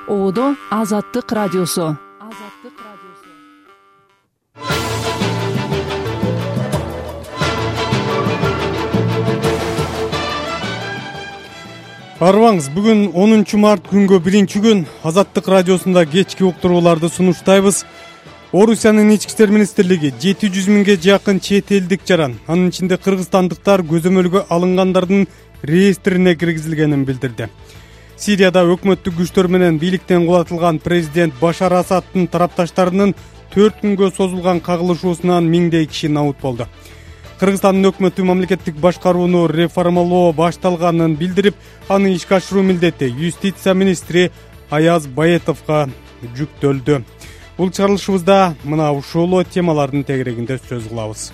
Оодо Азаттык радиосу. Арыбаңыз, бүгүн 10 март күнгө 1-күн Азаттык радиосунда кечки уктурууларды сунуштайбыз. Орусиянын ички иштер министрлиги 700 миңге жакын чет элдик жаран, анын ичинде кыргызстандыктар көзөмөлгө алынгандардын реестрине киргизилгенин билдирди. Сирияда өкмөттүк күчтөр менен бийликтен кулатылган президент Башар Асадтын тарапташтарынын 4 күнгө созулган кагылышуусунан миңдей киши набут болду. Кыргызстандын өкмөтү мамлекеттик башкарууну реформалоо башталганын билдирип, аны ишке ашыруу милдети юстиция министри Аяз Баетовго жүктөлдү. Бул чыгарылышыбызда мына ушул темалардын тегерегинде сөз кылабыз.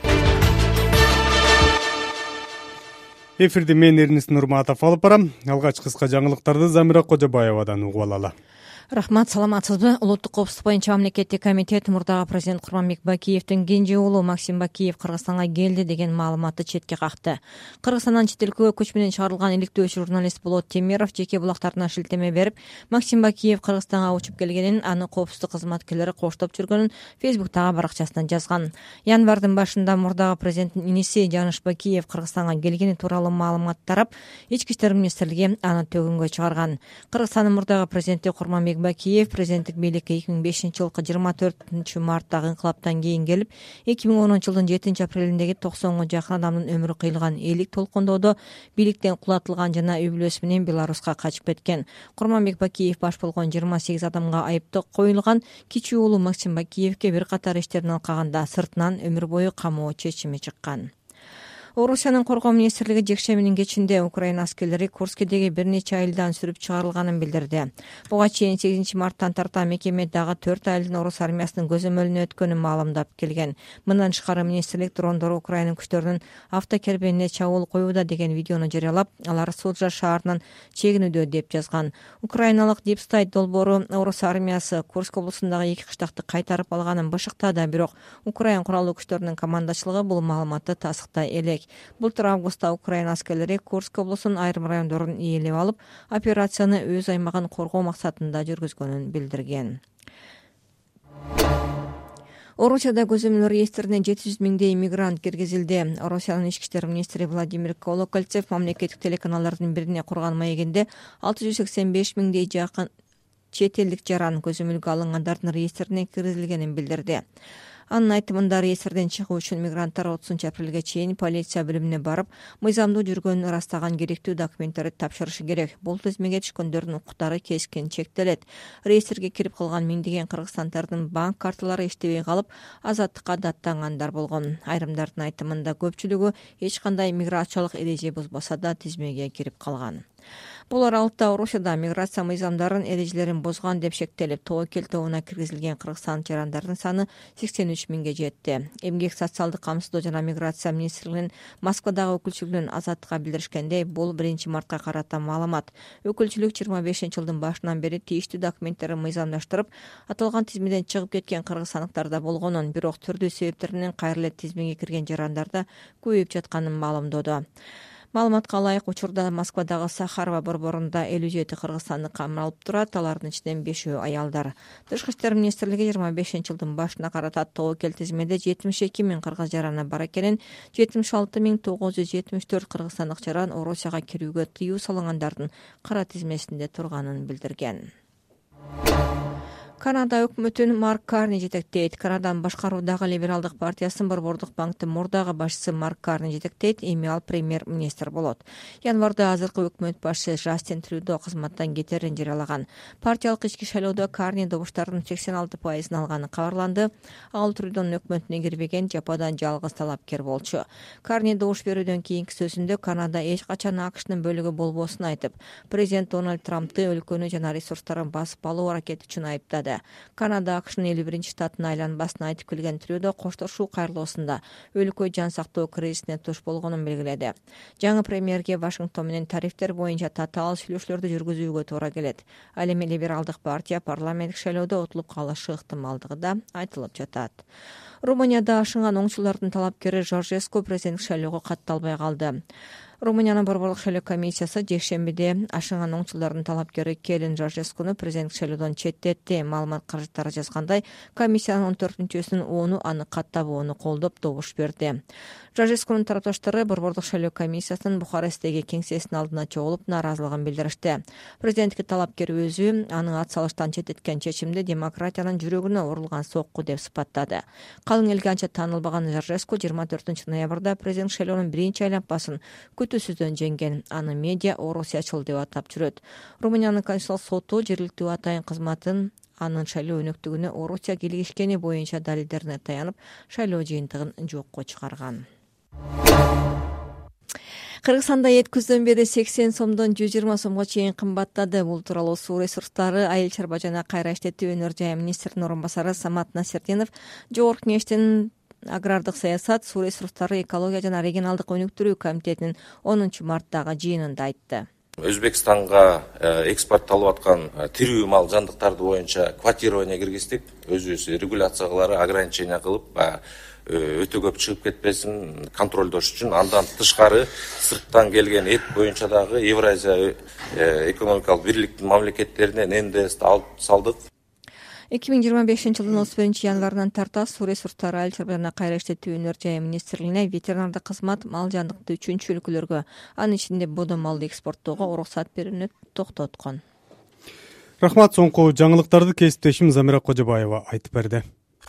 Эфирди мен Эрнис Нурматов алып барам. Алгач кыска жаңылыктарды Замира Кожобаевадан угуп алалы. Рахмат, саламатсызбы? Улуттук коопсуздук боюнча мамлекеттик комитет мурдагы президент Курманбек Бакиевдин кенже уулу Максим Бакиев Кыргызстанга келди деген маалыматты четке какты. Кыргызстандан чет элге көч менен чыгарылган иликтөө журналист Болот Темиров жеке булактарына шилтеме берип, Максим Бакиев Кыргызстанга учуп келгенин, аны коопсуздук кызматкерлери коштоп жүргөнүн Фейсбуктагы баракчасынан жазган. Январдын башында мурдагы президенттин иниси Жаныш Бакиев Кыргызстанга келгени тууралуу маалымат тарап, ички иштер министрлиги аны төгүнгө чыгарган. Кыргызстандын мурдагы президенти Курманбек Бакиев президенттик бийликке 2005-жылкы 24-марттагы инкылаптан кийин келип, 2010-жылдын 7-апрелиндеги 90га жакын адамдын өмүрү кыйылган элик толкундоодо бийликтен кулатылган жана үй бүлөсү менен Беларуска качып кеткен. Курманбек Бакиев баш болгон 28 адамга айыптоо коюлган. Кичүү уулу Максим Бакиевке бир катар иштерин алкаганда сыртынан өмүр бою камоо чечими чыккан. Орусиянын коргоо министрлиги жекшембинин кечинде Украина аскерлери Курскедеги бир нече айылдан сүрүп чыгарылганын билдирди. Буга чейин 8-марттан тарта мекеме дагы 4 айылдын орус армиясынын көзөмөлүнө өткөнүн маалымдап келген. Мындан тышкары министрлик дрондор Украина күчтөрүнүн автокербенине чабуул коюуда деген видеону жарыялап, алар Суджа шаарынан чегинүүдө деп жазган. Украиналык Дипстайт долбоору орус армиясы Курск облусундагы 2 кыштакты кайтарып алганын бышыктады, бирок Украина куралдуу күчтөрүнүн командачылыгы бул маалыматты тасыктай элек. Былтыр августта Украина аскерлери Курск облусунун айрым райондорун ээлеп алып, операцияны өз аймагын коргоо максатында жүргүзгөнүн билдирген. Орусияда көзөмөл реестрине 700 миңдей иммигрант киргизилди. Орусиянын ички иштер министри Владимир Колокольцев мамлекеттик телеканалдардын бирине курган маегинде 685 миңдей жакын чет элдик жаран көзөмөлгө алынгандардын реестрине киргизилгенин билдирди. Анын айтымында реестрден чыгуу үчүн мигранттар 30-апрелге чейин полиция бөлүмүнө барып, мыйзамдуу жүргөнүн ырастаган керектүү документтерди тапшырышы керек. Бул тизмеге түшкөндөрдүн укуктары кескин чектелет. Реестрге кирип калган миңдеген кыргызстандардын банк карталары иштебей калып, азаттыкка даттангандар болгон. Айрымдардын айтымында көпчүлүгү эч кандай миграциялык эреже бузбаса да тизмеге кирип калган. Бул аралыкта Орусияда миграция мыйзамдарын эрежелерин бузган деп шектелип, тобокел тобуна киргизилген кыргызстан жарандардын саны 83 миңге жетти. Эмгек социалдык камсыздоо жана миграция министрлигинин Москвадагы өкүлчүлүгүнүн Азаттыкка билдиришкендей, бул 1-мартка карата маалымат. Өкүлчүлүк 25-жылдын башынан бери тийиштүү документтерин мыйзамдаштырып, аталган тизмеден чыгып кеткен кыргызстандыктарда болгонун, бирок түрдүү себептеринен кайра эле тизмеге кирген жарандарда көбөйүп жатканын маалымдоду. Маалыматка ылайык, учурда Москвадагы Сахарова борборунда 57 кыргызстандык камалып турат, алардын ичинен 5-өө аялдар. Тышкы иштер министрлиги 25-жылдын башына карата тобокел тизмеде 72 миң кыргыз жараны бар экенин, 76.974 кыргызстандык жаран Орусияга кирүүгө тыюу салынгандардын кара тизмесинде турганын билдирген. Канада өкмөтүн Марк Карни жетектейт. Канаданын башкаруудагы либералдык партиясынын борбордук банктын мурдагы башчысы Марк Карни жетектейт, эми ал премьер-министр болот. Январда азыркы өкмөт башчысы Жастин Трюдо кызматтан кетерин жарыялаган. Партиялык ички шайлоодо Карни добуштардын 86% алганы кабарланды. Ал Трюдонун өкмөтүнө кирбеген жападан жалгыз талапкер болчу. Карни добуш берүүдөн кийинки сөзүндө Канада эч качан АКШнын бөлүгү болбосун айтып, президент Дональд Трампты өлкөнү жана ресурстарын басып алуу аракети үчүн айыптады. Канада АКШнын 51 штатына айланбасын айтып келген Трюдо коштошуу кайрылуусунда өлкө жан сактоо кризисине туш болгонун белгиледи. Жаңы премьерге Вашингтон менен тарифтер боюнча татаал сүйлөшүүлөрдү жүргүзүүгө туура келет. Ал эми либералдык партия парламенттик шайлоодо утулуп калышы ыктымалдыгы да айтылып жатат. Румынияда ашынган оңчулардын талапкери Жоржеску президенттик шайлоого катталбай калды. Румыниянын Борборлук шайлоо комиссиясы жекшембиде ашыган оңчулардын талапкери Келин Жажескуну президенттик шайлоодон четтетти. Маалымат каражаттары жазгандай, комиссиянын 14-өсүнүн 10-у аны каттабоону колдоп добуш берди. Жажескунун тарапташтары Борборлук шайлоо комиссиясынын Бухаресттеги кеңсесинин алдына чогулуп нааразылыгын билдиришти. Президенттикке талапкер өзү аны ат салыштан четтеткен чечимди демократиянын жүрөгүнө урулган сокку деп сыпаттады. Калың элге анча таанылбаган Жажеску 24-ноябрда президент шайлоонун биринчи айланпасын күтүүсүздөн жеңген. Аны медиа Орусиячыл деп атап жүрөт. Румыниянын Конституциялык соту жергиликтүү атайын кызматын анын шайлоо өнөктүгүнө Орусия кийлигишкени боюнча далилдерине таянып, шайлоо жыйынтыгын жокко чыгарган. Кыргызстанда эт күздөн бери 80 сомдон 120 сомго чейин кымбаттады. Бул тууралуу суу ресурстары, айыл чарба жана кайра иштетүү өнөр жайы министринин орун басары Самат Насирдинов Жогорку Кеңештин агрардык саясат, суу ресурстары, экология жана регионалдык өнүктүрүү комитетинин 10 марттагы жыйынында айтты. Өзбекстанга экспортталып аткан тирүү мал жандыктарды боюнча квотирование киргиздик. Өзүбүз регуляциялары ограничение кылып, өтө көп чыгып кетпесин контролдош үчүн. Андан тышкары сырттан келген эт боюнча дагы Евразия экономикалык бирликтин мамлекеттеринен НДС алып салдык. 2025-жылдын 31-январынан тарта суу ресурстары, айыл чарба жана кайра иштетүү өнөр жайы министрлигине ветеринардык кызмат мал жандыкты 3-өлкөлөргө, анын ичинде бодо малды экспорттоого уруксат берүүнү токтоткон. Рахмат, соңку жаңылыктарды кесиптешим Замира Кожобаева айтып берди.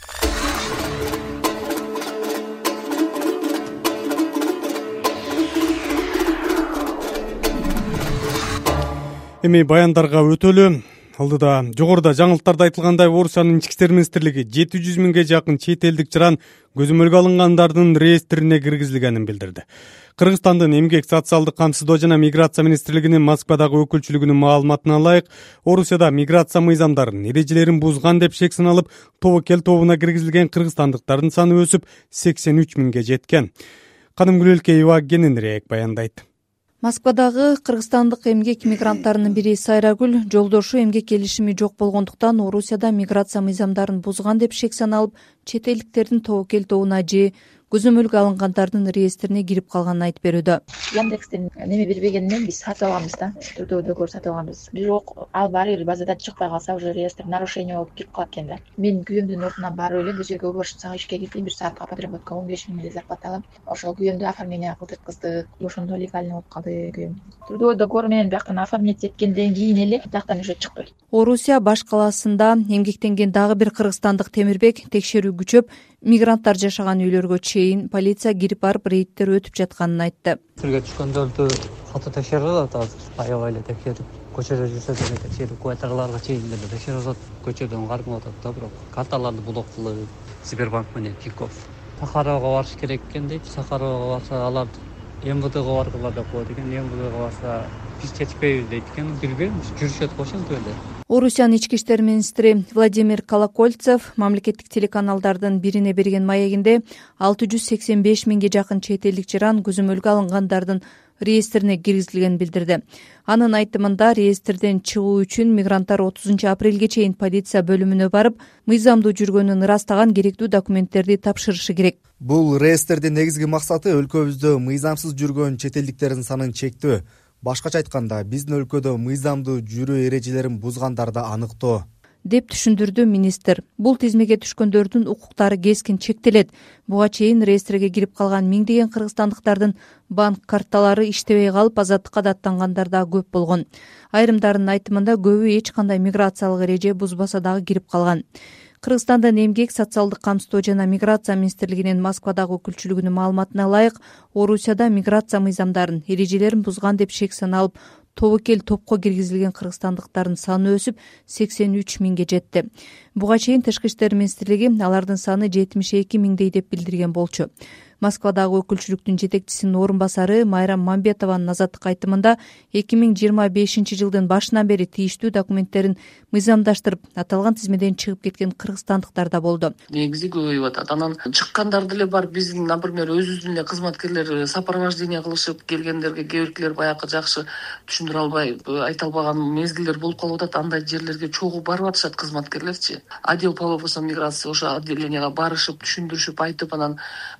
Эми баяндарга өтөлү. Алдыда жогоруда жаңылыктарда айтылгандай, Орусиянын ички иштер министрлиги 700 миңге жакын чет элдик жыран көзөмөлгө алынгандардын реестрине киргизилгенин билдирди. Кыргызстандын эмгек, социалдык камсыздоо жана миграция министрлигинин Москвадагы өкүлчүлүгүнүн маалыматына ылайык, Орусияда миграция мыйзамдарын, эрежелерин бузган деп шек саналып, тобокел тобуна киргизилген кыргызстандыктардын саны өсүп 83 миңге жеткен. Канымгүл Элкеева кененирээк баяндайт. Москвадагы кыргызстандык эмгек мигранттарынын бири Сайрагүл жолдошу эмгек келишими жок болгондуктан Орусияда миграция мыйзамдарын бузган деп шек саналып, чет элдиктердин тобокел тобуна же көзөмөлгө алынгандардын реестрине кирип калганын айтып берүүдө. Яндекстен неме бербегенинен биз сатып алганбыз да. Түрдөө сатып алганбыз. Бирок ал баары базадан чыкпай калса, уже реестр нарушение болуп кирип калат экен да. Мен күйөөмдүн ордуна барып эле бул жерге уборщицага ишке кирдим, 1 саатка подработка 15 миң зарплата алам. Ошол күйөөмдү оформление кылдырткыздык. Ошондо легально болуп калды күйөөм. Түрдөө договор менен бияктан оформлять эткенден кийин эле бияктан уже чыкпайт. Орусия баш калаасында эмгектенген дагы бир кыргызстандык Темирбек текшерүү күчөп, мигранттар жашаган үйлөргө чейин полиция кирип барып рейдтер өтүп жатканын айтты. Түргө түшкөндөрдү катуу текшерип атат азыр. Аябай эле текшерип, көчөдө жүрсө деле текшерип, кварталарга чейин деле текшерип атат. Көчөдөн кармап атат да, бирок карталарды блок кылып, Сбербанк менен Тинькофф. Сахаровго барыш керек экен дейт. Сахаровго барса алар МВДга баргыла деп коет экен. МВДга барса биз чечпейбиз дейт экен. Билбеймиз, жүрүшөт го ошентип эле. Орусиянын ички иштер министри Владимир Колокольцев мамлекеттик телеканалдардын бирине берген маегинде 685 миңге жакын чет элдик жыран көзөмөлгө алынгандардын реестрине киргизилгенин билдирди. Анын айтымында реестрден чыгуу үчүн мигранттар 30 апрелге чейин полиция бөлүмүнө барып, мыйзамдуу жүргөнүн ырастаган керектүү документтерди тапшырышы керек. Бул реестрдин негизги максаты өлкөбүздө мыйзамсыз жүргөн чет элдиктердин санын чектөө. Башкача айтканда, биздин өлкөдө мыйзамдуу жүрүү эрежелерин бузгандарды аныктоо, деп түшүндүрдү министр. Бул тизмеге түшкөндөрдүн укуктары кескин чектелет. Буга чейин реестрге кирип калган миңдеген кыргызстандыктардын банк карталары иштебей калып, азаттыкка даттангандар да көп болгон. Айрымдарынын айтымында көбү эч кандай миграциялык эреже бузбаса дагы кирип калган. Кыргызстандын эмгек, социалдык камсыздоо жана миграция министрлигинин Москвадагы өкүлчүлүгүнүн маалыматына ылайык, Орусияда миграция мыйзамдарын, эрежелерин бузган деп шек саналып, тобокел топко киргизилген кыргызстандыктардын саны өсүп 83 миңге жетти. Буга чейин Тышкы иштер министрлиги алардын саны 72 миңдей деп билдирген болчу. Москвадагы өкүлчүлүктүн жетекчисинин орун басары Майрам Мамбетованын азаттыкка айтымында 2025 жылдын башынан бери тийиштүү документтерин мыйзамдаштырып, аталган тизмеден чыгып кеткен кыргызстандыктар да болду. Негизи көбөйүп атат. Анан чыккандар деле бар. Биздин, например, өзүбүздүн эле кызматкерлер сопровождение кылышып келгендерге кээ биркилер баягы жакшы түшүндүрө албай, айта албаган мезгилдер болуп калып атат. Андай жерлерге чогуу барып атышат кызматкерлерчи. Отдел по вопросам миграции ошо отделениега барышып, түшүндүрүшүп, айтып, анан көбүнчө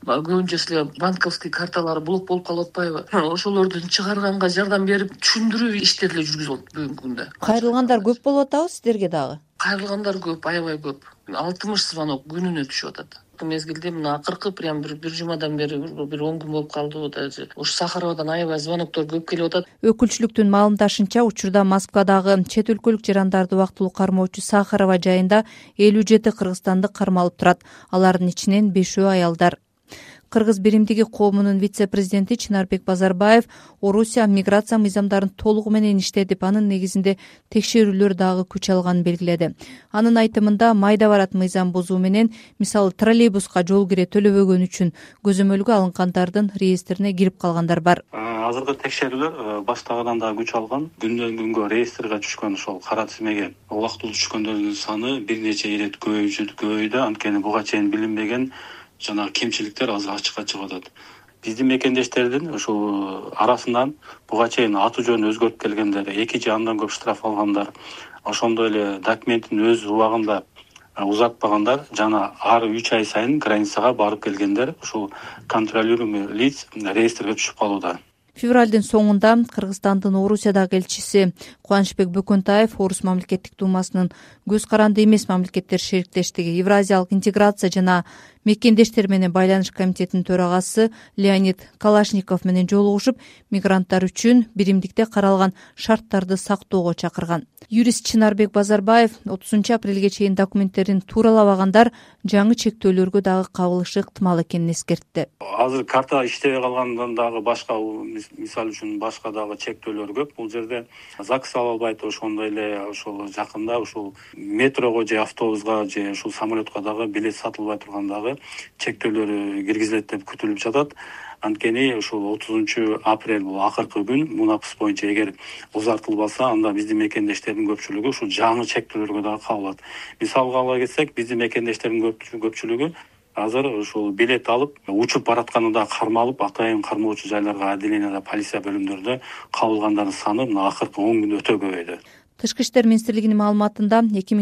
том числе банковский карталары блок болуп калып атпайбы? Ошолорду чыгарганга жардам берип, түшүндүрүү иштери деле жүргүзүп атат бүгүнкү күндө. Кайрылгандар көп болуп атабы сиздерге дагы? Кайрылгандар көп, аябай көп. 60 звонок күнүнө түшүп атат. Мезгилде мына акыркы прям бир жумадан бери бир 10 күн болуп калды. Даже ушу Сахаровадан аябай звоноктор көп келип атат. Өкүлчүлүктүн маалымдашынча, учурда Москвадагы чет өлкөлүк жарандарды убактылуу кармоочу Сахарова жайында 57 кыргызстандык кармалып турат. Алардын ичинен 5-өө аялдар. Кыргыз биримдиги коомунун вице-президенти Чынарбек Базарбаев Орусия миграция мыйзамдарын толугу менен иштетип, анын негизинде текшерүүлөр дагы күч алганын белгиледи. Анын айтымында майда барат мыйзам бузуу менен, мисалы троллейбуска жол кире төлөбөгөн үчүн көзөмөлгө алынгандардын реестрине кирип калгандар бар. Азыркы текшерүүлөр баштагыдан дагы күч алган. Күндөн күнгө реестрге түшкөн ошол кара тизмеге убактылуу түшкөндөрдүн саны бир нече ирет көбөйдү. Анткени буга чейин билинбеген жана кемчиликтер азыр ачыкка чыгып атат. Биздин мекендештердин ушул арасынан буга чейин аты жөнү өзгөртүп келгендер, 2 же андан көп штраф алгандар, ошондой эле документин өз убагында узатпагандар жана ар 3 ай сайын границага барып келгендер ушул контролируемый лиц реестрге түшүп калууда. Февралдын соңунда Кыргызстандын Орусиядагы элчиси Кубанычбек Бөкөнтаев Орус мамлекеттик думасынын көз каранды эмес мамлекеттер шериктештиги, Евразиялык интеграция жана мекендештер менен байланыш комитетинин төрагасы Леонид Калашников менен жолугушуп, мигранттар үчүн биримдикте каралган шарттарды сактоого чакырган. Юрист Чынарбек Базарбаев 30 апрелге чейин документтерин тууралабагандар жаңы чектөөлөргө дагы кабылышы ыктымал экенин эскертти. Азыр карта иштебей калгандан дагы башка, мисалы үчүн башка дагы чектөөлөр көп. Бул жерде ЗАГС ала албайт, ошондой эле ошол жакында ушул метрого же автобуска же ушул самолетко дагы билет сатылбай турган дагы чектөөлөр киргизилет деп күтүлүп жатат. Анткени ушул 30 апрель бул акыркы күн. Мунапс боюнча эгер узартылбаса, анда биздин мекендештердин көпчүлүгү ушул жаңы чектөөлөргө дагы кабылат. Мисалга ала кетсек, биздин мекендештердин көпчүлүгү азыр ушул билет алып, учуп баратканында кармалып, атайын кармоочу жайларга отделениеде, полиция бөлүмдөрүндө кабылгандардын саны мына акыркы 10 күндө өтө көбөйдү. Тышкы иштер министрлигинин маалыматында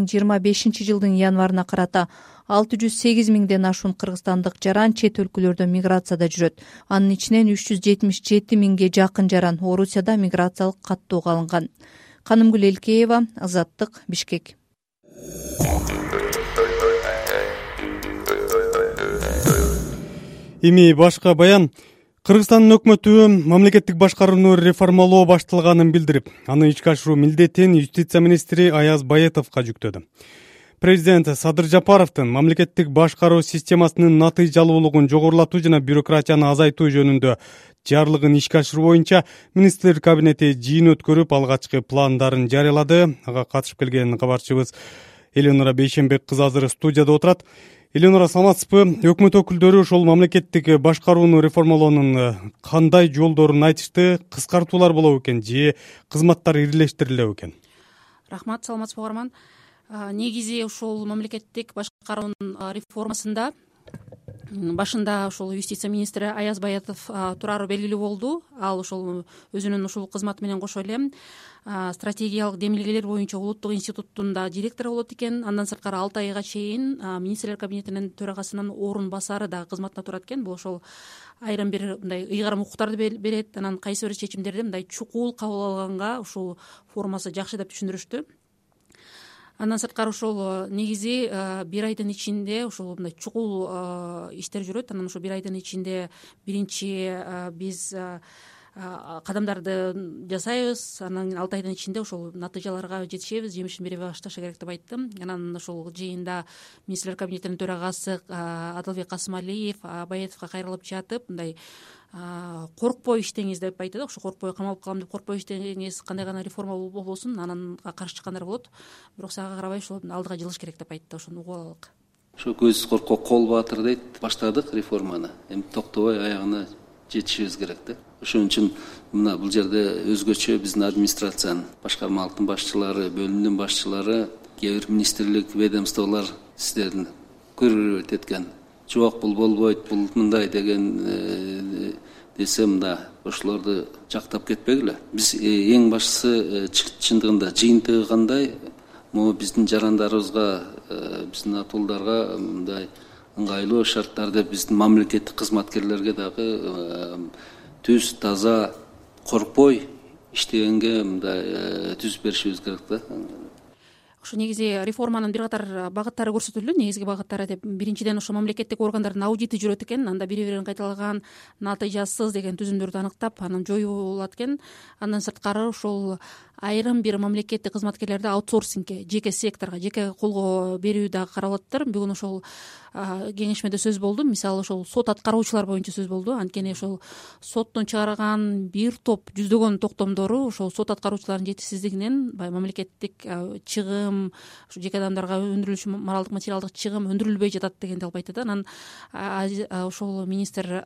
2025 жылдын январына карата 608 миңден ашуун кыргызстандык жаран чет өлкөлөрдө миграцияда жүрөт. Анын ичинен 377 миңге жакын жаран Орусияда миграциялык каттоого алынган. Канымгүл Элкеева, Азаттык, Бишкек. Эми башка баян. Кыргызстандын өкмөтү мамлекеттик башкарууну реформалоо башталганын билдирип, аны ишке ашыруу милдетин юстиция министри Аяз Баятовго жүктөдү. Президент Садыр Жапаровдун мамлекеттик башкаруу системасынын натыйжалуулугун жогорулатуу жана бюрократияны азайтуу жөнүндө жарлыгын ишке ашыруу боюнча министрлер кабинети жыйын өткөрүп, алгачкы пландарын жарыялады. Ага катышып келген кабарчыбыз Эленора Бейшенбек кызы азыр студияда отурат. Эленора, саламатсызбы? Өкмөт өкүлдөрү ошол мамлекеттик башкарууну реформалоонун кандай жолдорун айтышты? Кыскартуулар болобу экен же кызматтар ирилештирилеби экен? Рахмат, саламатсызбы угарман. Негизи ушул мамлекеттик башкаруунун реформасында башында ушул юстиция министри Аяз Баятов турары белгилүү болду. Ал ошол өзүнүн ушул кызматы менен кошо эле стратегиялык демилгелер боюнча улуттук институттун директору болот экен. Андан сырткары 6 айга чейин министрлер кабинетинин төрагасынын орун басары да кызматына турат экен. Бул ошол айрым бир мындай ыйгарым укуктарды берет. Анан кайсы бир чечимдерди мындай чукул кабыл алганга ушул формасы жакшы деп түшүндүрүштү. Андан сырткары ошол негизи бир айдын ичинде ошол мындай чукул иштер жүрөт. Анан ошол бир айдын ичинде биринчи биз кадамдарды жасайбыз. Анан 6 айдын ичинде ошол натыйжаларга жетишебиз, жемишин бере башташы керек деп айтты. Анан ошол жыйында министрлер кабинетинин төрагасы Адылбек Касымалиев Баятовго кайрылып жатып, мындай коркпой иштеңиз деп айтты. Ошо коркпой камалып калам деп коркпой иштеңиз, кандай гана реформа болбосун, анан каршы чыккандар болот. Бирок сага карабай ошол алдыга жылыш керек деп айтты. Ошону угуп алалык. Ошо көз коркок кол баатыр дейт. Баштадык реформаны. Эми токтобой аягына жетишибиз керек да. Ошон үчүн мына бул жерде өзгөчө биздин администрациянын, башкармалыктын башчылары, бөлүмдүн башчылары, кээ бир министрлик, ведомстволор сиздердин көрүп эткен. Жок, бул болбойт, бул мындай деген десем да ошолорду жактап кетпегиле. Биз эң башкысы чындыгында жыйынтыгы кандай, могу биздин жарандарыбызга, биздин атуулдарга мындай ыңгайлуу шарттарды биздин мамлекеттик кызматкерлерге дагы түз таза коркпой иштегенге мындай түзүп беришибиз керек да. Ошо негизи реформанын бир катар багыттары көрсөтүлдү. Негизги багыттары деп биринчиден ошо мамлекеттик органдардын аудити жүрөт экен. Анда бири бирин кайталаган натыйжасыз деген түзүмдөрдү аныктап, анан жоюлат экен. Андан сырткары ошол айрым бир мамлекеттик кызматкерлерди аутсорсингке, жеке секторго, жеке колго берүү дагы каралаттыр. Бүгүн ошол кеңешмеде сөз болду. Мисалы ошол сот аткаруучулар боюнча сөз болду. Анткени ошол соттун чыгарган бир топ жүздөгөн токтомдору ошол сот аткаруучулардын жетишсиздигинен баягы мамлекеттик чыгым, жеке адамдарга өндүрүлүшү моралдык материалдык чыгым өндүрүлбөй жатат дегенди алып айтты да. Анан ошол министр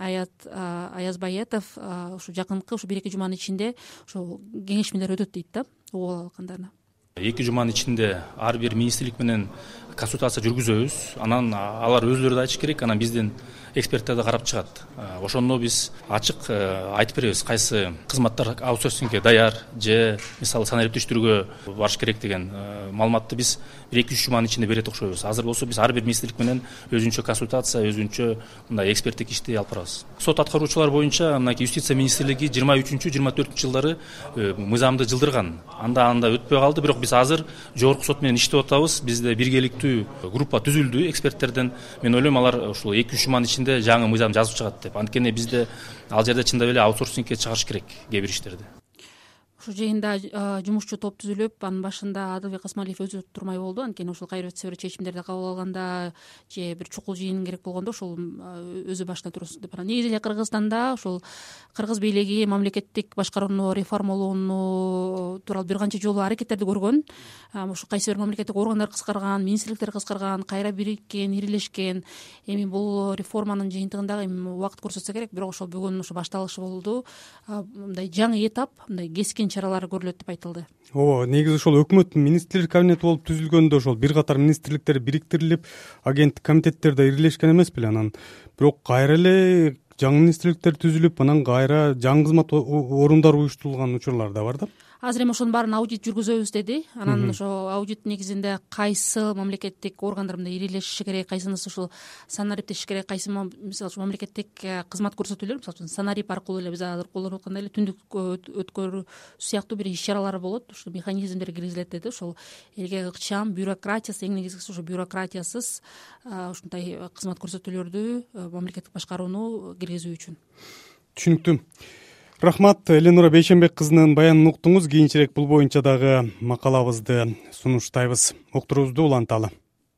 Аяз Баятов ушу жакынкы ушу 1-2 жуманын ичинде ошол кеңешмелер өтөт дейт да, угуп алгандарын. 2 жуманын ичинде ар бир министрлик менен консультация жүргүзөбүз. Анан алар өзлөрү да айтыш керек, анан биздин эксперттер да карап чыгат. Ошондо биз ачык айтып беребиз, кайсы кызматтар аутсорсингге даяр же мисалы санариптештирүүгө барыш керек деген маалыматты биз 1-2 жуманын ичинде берет окшойбуз. Азыр болсо биз ар бир министрлик менен өзүнчө консультация, өзүнчө мындай эксперттик ишти алып барабыз. Сот аткаруучулар боюнча мынакей юстиция министрлиги 23-24 жылдары мыйзамды жылдырган. Анда өтпөй калды, бирок биз азыр жогорку сот менен иштеп атабыз. Бизде биргеликтүү группа түзүлдү эксперттерден. Мен ойлойм алар ушул 2-3 жуманын ичинде жаңы мыйзам жазып чыгат деп. Анткени бизде ал жерде чындап эле аутсорсингке чыгарыш керек кээ бир иштерди. Ошол жыйында жумушчу топ түзүлүп, анын башында Адылбек Касмалиев өзү турмай болду. Анткени ошол кайра өтсө бир чечимдерди кабыл алганда же бир чукул жыйын керек болгондо ошол өзү башына турсун деп. Негизи эле Кыргызстанда ошол кыргыз бийлиги мамлекеттик башкарууну реформалоону тууралуу бир канча жолу аракеттерди көргөн. Ошо кайсы бир мамлекеттик органдар кыскарган, министрликтер кыскарган, кайра бириккен, ирилешкен. Эми бул реформанын жыйынтыгындагы убакыт көрсөтсө керек, бирок ошол бүгүн ошо башталышы болду. Мындай жаңы этап, мындай кескин чаралар көрүлөт деп айтылды. Негизи ошол өкмөттүн министрлер кабинети болуп түзүлгөндө ошол бир катар министрликтер бириктирилип, агенттик комитеттер да ирилешкен эмес беле? Анан бирок кайра эле жаңы министрликтер түзүлүп, анан кайра жаңы кызмат орундары уюштурулган учурлар да бар да. Азыр эми ошонун баарын аудит жүргүзөбүз деди. Анан ошо аудит негизинде кайсы мамлекеттик органдар мындай ирилешиши керек, кайсынысы ушул санариптешиши керек, кайсы мисалы мамлекеттик кызмат көрсөтүүлөр, мисалы үчүн санарип аркылуу эле биз азыр колдонуп аткандай эле түндүк өткөрүү сыяктуу бир иш чаралар болот. Ушул механизмдер киргизилет деди. Ошол элге ыкчам бюрократиясы, эң негизгиси ошо бюрократиясыз ушундай кызмат көрсөтүүлөрдү мамлекеттик башкарууну киргизүү үчүн. Түшүнүктүү. Рахмат, Эленура Бейшенбек кызынын баянын уктуңуз. Кийинчерээк бул боюнча дагы макалабызды сунуштайбыз. Уктуруубузду уланталы.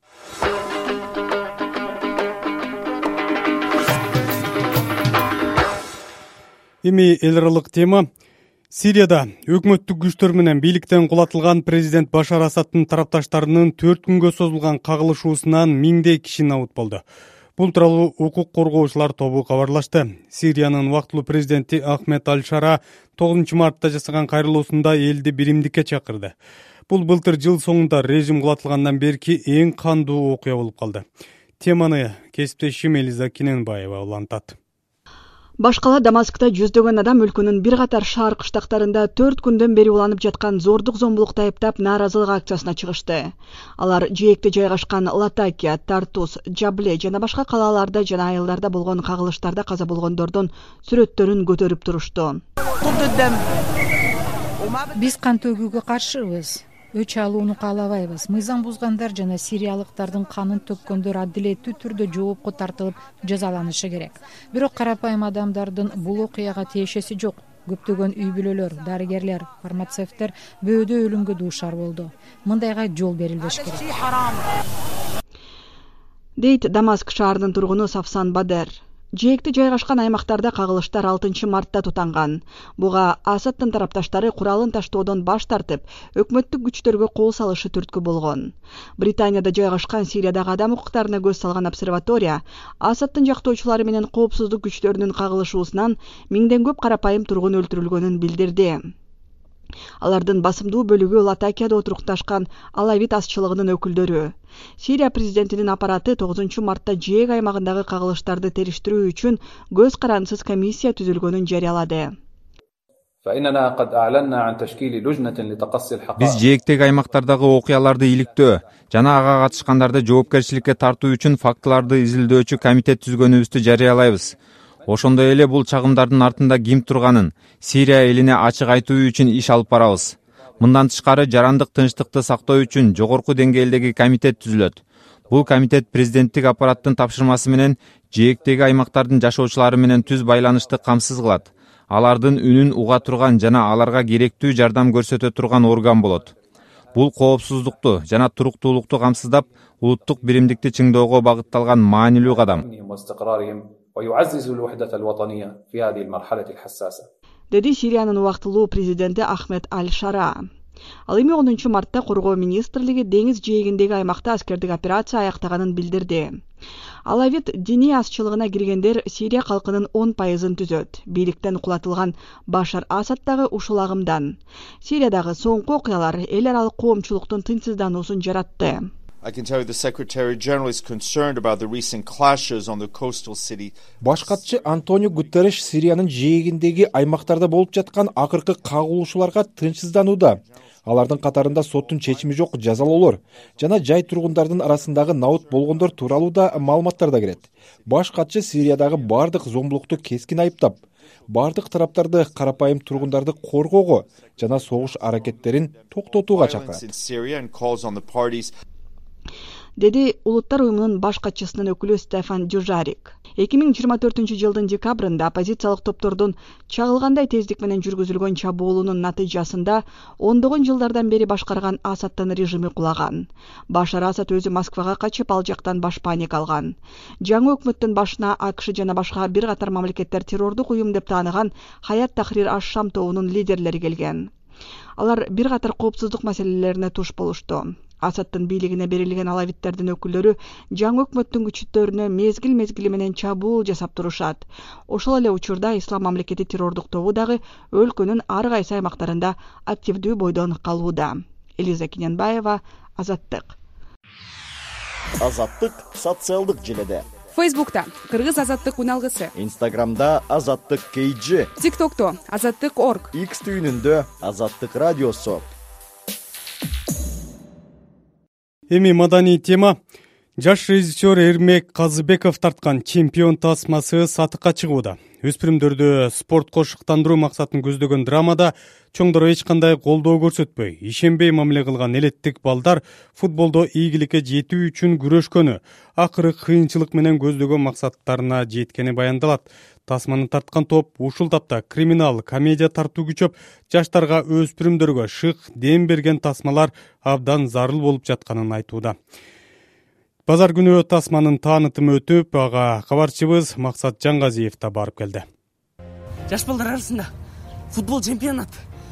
Эми эл аралык тема. Сирияда өкмөттүк күчтөр менен бийликтен кулатылган президент Башар Асаддын тарапташтарынын 4 күнгө созулган кагылышуусунан миңдей киши набыт болду. Бул тууралуу укук коргоочулар тобу кабарлашты. Сириянын убактылуу президенти Ахмед Аль-Шара 9 мартта жасаган кайрылуусунда элди биримдикке чакырды. Бул былтыр жыл соңунда режим кулатылгандан берки эң кандуу окуя болуп калды. Теманы кесиптешим Элиза Киненбаева улантат. Башкала Дамаскта жүздөгөн адам өлкөнүн бир катар шаар кыштактарында 4 күндөн бери уланып жаткан зордук зомбулукта айыптап нааразылык акциясына чыгышты. Алар жээкте жайгашкан Латакия, Тартус, Джабле жана башка калааларда жана айылдарда болгон кагылыштарда каза болгондордун сүрөттөрүн көтөрүп турушту. Биз кан төгүүгө каршыбыз. Өч алууну каалабайбыз. Мыйзам бузгандар жана сириялыктардын канын төккөндөр адилеттүү түрдө жоопко тартылып жазаланышы керек. Бирок карапайым адамдардын бул окуяга тиешеси жок. Көптөгөн үй бүлөлөр, дарыгерлер, фармацевттер бөөдө өлүмгө дуушар болду. Мындайга жол берилбеш керек. Дейт Дамаск шаарынын тургуну Сафсан Бадер. Жээкте жайгашкан аймактарда кагылыштар 6 мартта тутанган. Буга Асаддын тарапташтары куралын таштоодон баш тартып, өкмөттүк күчтөргө кол салышы түрткү болгон. Британияда жайгашкан Сириядагы адам укуктарына көз салган обсерватория Асаддын жактоочулары менен коопсуздук күчтөрүнүн кагылышуусунан миңден көп карапайым тургун өлтүрүлгөнүн билдирди. Алардын басымдуу бөлүгү Латакияда отурукташкан алавит азчылыгынын өкүлдөрү. Сирия президентинин аппараты 9 мартта жээг аймагындагы кагылыштарды териштирүү үчүн көз карандысыз комиссия түзүлгөнүн жарыялады. Биз жээктеги аймактардагы окуяларды иликтөө жана ага катышкандарды жоопкерчиликке тартуу үчүн фактыларды изилдөөчү комитет түзгөнүбүздү жарыялайбыз. Ошондой эле бул чагымдардын артында ким турганын Сирия элине ачык айтуу үчүн иш алып барабыз. Мындан тышкары жарандык тынчтыкты сактоо үчүн жогорку деңгээлдеги комитет түзүлөт. Бул комитет президенттик аппараттын тапшырмасы менен жээктеги аймактардын жашоочулары менен түз байланышты камсыз кылат. Алардын үнүн уга турган жана аларга керектүү жардам көрсөтө турган орган болот. Бул коопсуздукту жана туруктуулукту камсыздап, улуттук биримдикти чыңдоого багытталган маанилүү кадам. Деди Сириянын убактылуу президенти Ахмед Аль-Шара. Ал эми 10 мартта Коргоо министрлиги деңиз жээгиндеги аймакта аскердик операция аяктаганын билдирди. Алавит диний азчылыгына киргендер Сирия калкынын 10%-ын түзөт. Бийликтен кулатылган Башар Асад дагы ушул агымдан. Сириядагы соңку окуялар эл аралык коомчулуктун тынчсыздануусун жаратты. Баш катчы Антонио Гутерриш Сириянын жээгиндеги аймактарда болуп жаткан акыркы кагылышууларга тынчсызданууда. Алардын катарында соттун чечими жок жазалоолор жана жай тургундардын арасындагы наут болгондор тууралуу да маалыматтар да кирет. Баш катчы Сириядагы бардык зомбулукту кескин айыптап, бардык тараптарды карапайым тургундарды коргоого жана согуш аракеттерин токтотууга чакырат. Деди Улуттар уюмунун баш катчысынын өкүлү Стефан Дюжарик. 2024-жылдын декабрында оппозициялык топтордун чагылгандай тездик менен жүргүзүлгөн чабуулунун натыйжасында ондогон жылдардан бери башкарган Асадтын режими кулаган. Башар Асад өзү Москвага качып, ал жактан баш паник алган. Жаңы өкмөттүн башына АКШ жана башка бир катар мамлекеттер террордук уюм деп тааныган Хаят Тахрир аш-Шам тобунун лидерлери келген. Алар бир катар коопсуздук маселелерине туш болушту. Асадтын бийлигине берилген алавиттердин өкүлдөрү жаңы өкмөттүн күчтөрүнө мезгил менен чабуул жасап турушат. Ошол эле учурда Ислам мамлекети террордук тобу дагы өлкөнүн ар кайсы аймактарында активдүү бойдон калууда. Элиза Киненбаева, Азаттык. Азаттык социалдык желеде. Фейсбукта Кыргыз Азаттык уналгысы. Инстаграмда Азаттык KG. ТикТокто Азаттык.org. X түйүнүндө Азаттык радиосу. Эми маданий тема. Жаш режиссер Эрмек Казыбеков тарткан чемпион тасмасы сатыкка чыгууда. Өспүрүмдөрдү спортко шыктандыруу максатын көздөгөн драмада чоңдор эч кандай колдоо көрсөтпөй, ишенбей мамиле кылган элеттик балдар футболдо ийгиликке жетүү үчүн күрөшкөнү, акыры кыйынчылык менен көздөгөн максаттарына жеткени баяндалат. Тасманы тарткан топ ушул тапта криминал, комедия тартуу күчөп, жаштарга, өспүрүмдөргө шык дем берген тасмалар абдан зарыл болуп жатканын айтууда. Базар күнү тасманын таанытымы өтүп, ага кабарчыбыз Максат Жаңгазиев да барып келди. Жаш балдар арасында футбол чемпионат.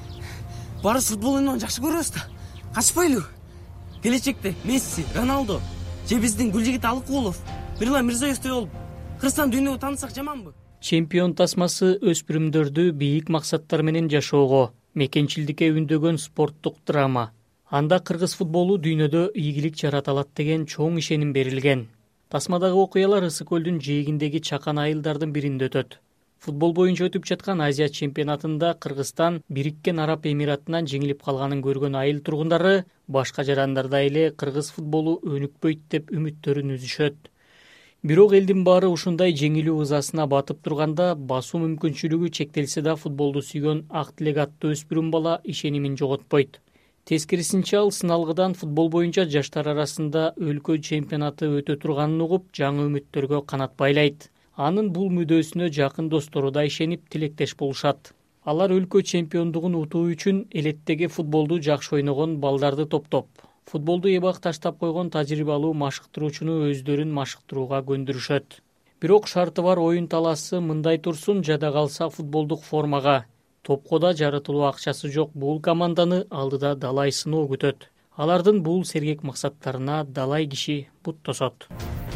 Барыс футбол ойноону жакшы көрөбүз да. Качпайлы. Келечекте Месси, Роналдо, же биздин Гүлжигит Алыкулов, Мирлан Мирзоевдей болуп, Кыргызстан дүйнөгө таанысак жаманбы? Чемпион тасмасы өспүрүмдөрдү бийик максаттар менен жашоого, мекенчилдикке үндөгөн спорттук драма. Анда кыргыз футболу дүйнөдө ийгилик жарата алат деген чоң ишеним берилген. Тасмадагы окуялар Ысык көлдүн жээгиндеги чакан айылдардын биринде өтөт. Футбол боюнча өтүп жаткан Азия чемпионатында Кыргызстан Бириккен Араб Эмиратынан жеңилип калганын көргөн айыл тургундары башка жарандарда эле кыргыз футболу өнүкпөйт деп үмүттөрүн үзүшөт. Бирок элдин баары ушундай жеңилүү ызасына батып турганда басуу мүмкүнчүлүгү чектелсе да футболду сүйгөн ак тилек аттуу өспүрүм бала ишенимин жоготпойт. Тескерисинче ал сыналгыдан футбол боюнча жаштар арасында өлкө чемпионаты өтө турганын угуп, жаңы үмүттөргө канат байлайт. Анын бул мүдөөсүнө жакын достору да ишенип тилектеш болушат. Алар өлкө чемпиондугун утуу үчүн элеттеги футболду жакшы ойногон балдарды топтоп, футболду эбак таштап койгон тажрыйбалуу машыктыруучуну өздөрүн машыктырууга көндүрүшөт. Бирок шарты бар оюн талаасы мындай турсун, жада калса футболдук формага. Топко да жарытылуу акчасы жок бул команданы алдыда далай сыноо күтөт. Алардын бул сергек максаттарына далай киши бут тосот.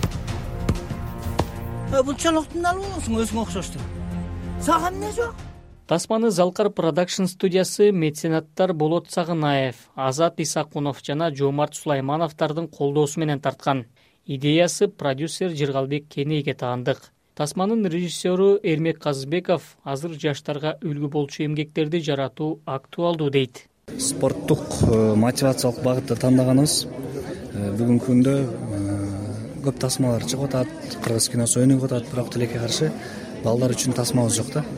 Бунчалыктын албайсың өзүңө окшошту. Сага эмне жок? Тасманы Залкар продакшн студиясы меценаттар Болот Сагынаев, Азат Исакунов жана Жомарт Сулаймановдардын колдоосу менен тарткан. Идеясы продюсер Жыргалбек Кенейге таандык. Тасманын режиссеру Эрмек Казыбеков азыр жаштарга үлгү болчу эмгектерди жаратуу актуалдуу дейт. Спорттук мотивациялык багытты тандаганыбыз бүгүнкү күндө көп тасмалар чыгып атат, кыргыз киносу өнүгүп атат, бирок тилекке каршы балдар үчүн тасмабыз жок да.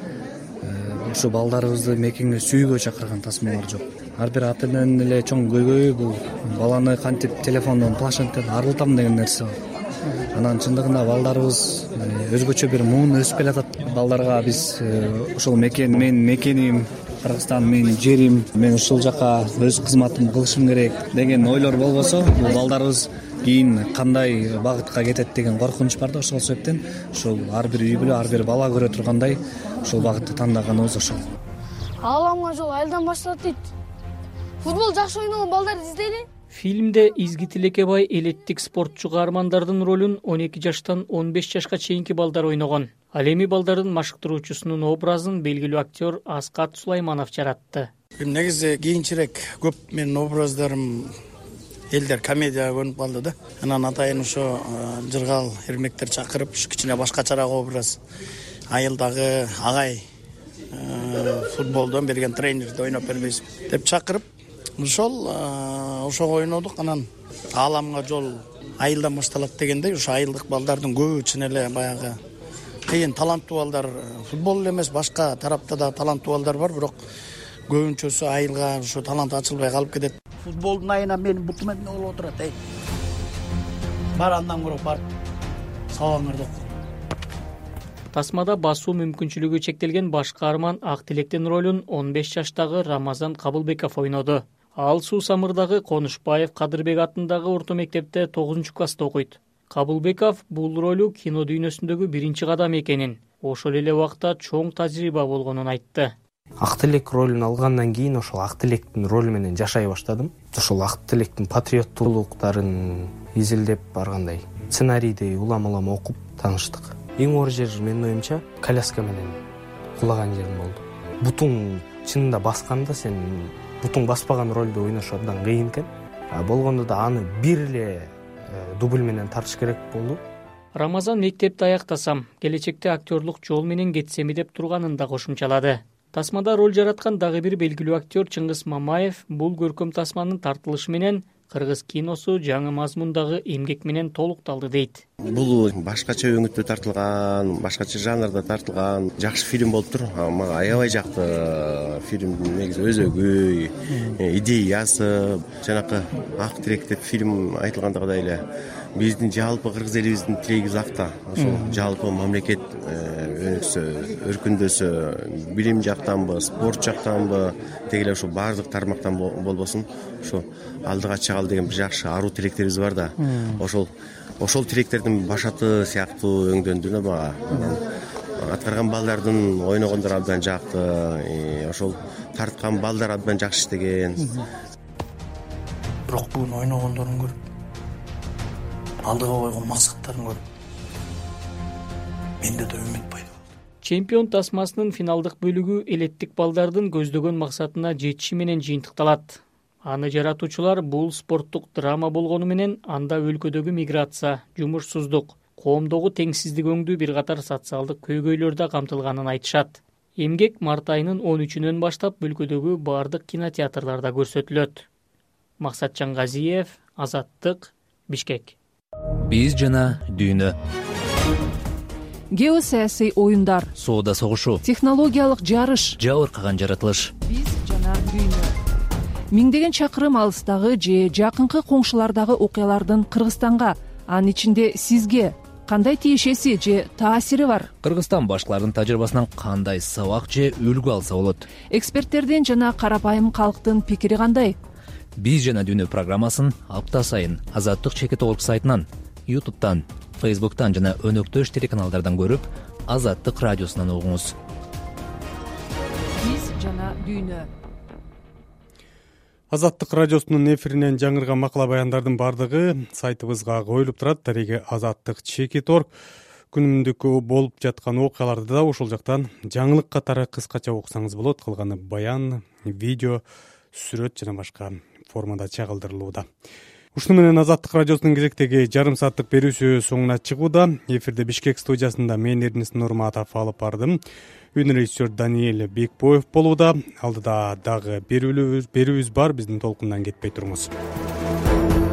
Ушу балдарыбызды мекенге сүйүүгө чакырган тасмалар жок. Ар бир ата эненин эле чоң көйгөйү бул баланы кантип телефондон, планшеттен арылтам деген нерсе бар. Анан чындыгында балдарыбыз өзгөчө бир муун өсүп келатат. Балдарга биз ушул мекен, менин мекеним, Кыргызстан менин жерим, мен ушул жака өз кызматымды кылышым керек деген ойлор болбосо, бул балдарыбыз кийин кандай багытка кетет деген коркунуч бар да. Ошол себептен ушул ар бир үй бүлө, ар бир бала көрө тургандай ушул багытты тандаганыбыз ошол. Ааламга жол айылдан башталат дейт. Футбол жакшы ойногон балдарды издейли. Фильмде Изги Тилекке бай элеттик спортчу каармандардын ролун 12 жаштан 15 жашка чейинки балдар ойногон. Ал эми балдардын машыктыруучусунун образын белгилүү актер Аскат Сулайманов жаратты. Негизи кийинчерээк көп менин образдарым элдер комедияга көнүп калды да. Анан атайын ошо жыргал эрмектер чакырып, кичине башкачараак образ айылдагы агай футболдон берген тренерди ойноп бербейсиң деп чакырып, ошого ойнодук. Анан ааламга жол айылдан башталат дегендей, ошо айылдык балдардын көбү чын эле баягы кыйын таланттуу балдар, футбол эле эмес, башка тарапта да таланттуу балдар бар, бирок көбүнчөсү айылга ошо талант ачылбай калып кетет. Футболдун айына менин бутум эмне болуп отурат, бар андан көрө бар сабаңарды оку. Тасмада басуу мүмкүнчүлүгү чектелген баш каарман Ак Тилектин ролун 15 жаштагы Рамазан Кабылбеков ойноду. Ал Суу Самырдагы Конушбаев Кадырбек атындагы орто мектепте 9-класста окуйт. Кабылбеков бул ролу кино дүйнөсүндөгү биринчи кадам экенин, ошол эле убакта чоң тажрыйба болгонун айтты. Ак Тилек ролун алгандан кийин ошол Ак Тилектин ролу менен жашай баштадым. Ошол Ак Тилектин патриоттуулуктарын изилдеп баргандай сценарийди улам-улам окуп тааныштык. Эң оор жер менин оюмча коляска менен кулаган жерим болду. Бутуң чынында басканда сен бутуң баспаган ролду ойнош абдан кыйын экен. Болгондо да аны бир эле дубль менен тартыш керек болду. Рамазан мектепти аяктасам, келечекте актерлук жол менен кетсеми деп турганын да кошумчалады. Тасмада роль жараткан дагы бир белгилүү актер Чыңгыз Мамаев бул көркөм тасманын тартылышы менен кыргыз киносу жаңы мазмундагы эмгек менен толукталды дейт. Бул башкача өңүттө тартылган, башкача жанрда тартылган жакшы фильм болуптур. Мага аябай жакты. Фильмдин негизи өзөгү, идеясы, жанакы Ак Тилек деп фильм айтылгандагыдай эле биздин жалпы кыргыз элибиздин тилегибиз акта. Ошол жалпы мамлекет өнүксө, өркүндөсө, билим жактанбы, спорт жактанбы, деги эле ушул баардык тармактан болбосун, ошо алдыга чыгалы деген бир жакшы аруу тилектерибиз бар да. Ошол тилектердин башаты сыяктуу өңдөндү да мага. Аткарган балдардын ойногондору абдан жакты, ошол тарткан балдар абдан жакшы иштеген. Бирок бүгүн ойногондорун көрүп, алдыга койгон максаттарын көрүп, менде да үмүт пайда болду. Чемпион тасмасынын финалдык бөлүгү элеттик балдардын көздөгөн максатына жетиши менен жыйынтыкталат. Аны жаратуучулар бул спорттук драма болгону менен анда өлкөдөгү миграция, жумушсуздук, коомдогу теңсиздик өңдүү бир катар социалдык көйгөйлөр да камтылганын айтышат. Эмгек март айынын 13-үнөн баштап өлкөдөгү бардык кинотеатрларда көрсөтүлөт. Максатжан Газиев, Азаттык, Бишкек. Биз жана дүйнө. Геосаясий оюндар, соода согушу, технологиялык жарыш, жабыркаган жаратылыш. Биз жана дүйнө. Миңдеген чакырым алыстагы же жакынкы коңшулардагы окуялардын Кыргызстанга, анын ичинде сизге кандай тиешеси же таасири бар? Кыргызстан башкаларынын тажрыйбасынан кандай сабак же үлгү алса болот? Эксперттердин жана карапайым калктын пикири кандай? Биз жана дүйнө программасын апта сайын Азаттык чекит орг сайтынан, YouTube'тан, Facebook'тан жана өнөктөш телеканалдардан көрүп, Азаттык радиосунан угуңуз. Биз жана дүйнө. Азаттык радиосунун эфиринен жаңырган макала баяндардын бардыгы сайтыбызга коюлуп турат. Дареги Азаттык чекит орг. Күнүмдүк болуп жаткан окуяларды да ошол жактан жаңылык катары кыскача окусаңыз болот. Калганы баян, видео, сүрөт жана башка формада чагылдырылууда. ушуну менен Азаттык радиосунун кезектеги жарым сааттык берүүсү соңуна чыгууда. Эфирде Бишкек студиясында мен Эрнис Нурматов алып бардым. Үн режиссер Даниэль Бекбоев болууда. Алдыда дагы берүүбүз бар, биздин толкундан кетпей туруңуз.